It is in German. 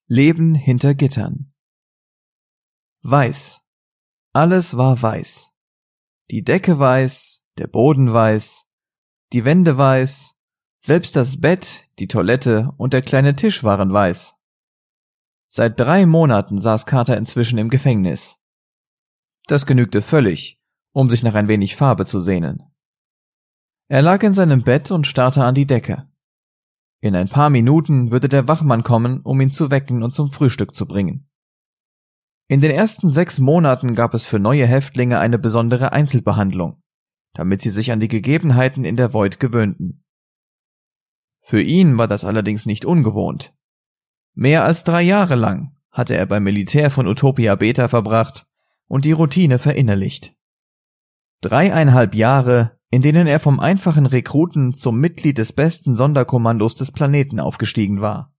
Leben hinter Gittern. Weiß. Alles war weiß. Die Decke weiß, der Boden weiß, die Wände weiß, selbst das Bett, die Toilette und der kleine Tisch waren weiß. Seit 3 Monaten saß Carter inzwischen im Gefängnis. Das genügte völlig, um sich nach ein wenig Farbe zu sehnen. Er lag in seinem Bett und starrte an die Decke. In ein paar Minuten würde der Wachmann kommen, um ihn zu wecken und zum Frühstück zu bringen. In den ersten 6 Monaten gab es für neue Häftlinge eine besondere Einzelbehandlung, damit sie sich an die Gegebenheiten in der Void gewöhnten. Für ihn war das allerdings nicht ungewohnt. Mehr als 3 Jahre lang hatte er beim Militär von Utopia Beta verbracht und die Routine verinnerlicht. 3,5 Jahre, in denen er vom einfachen Rekruten zum Mitglied des besten Sonderkommandos des Planeten aufgestiegen war.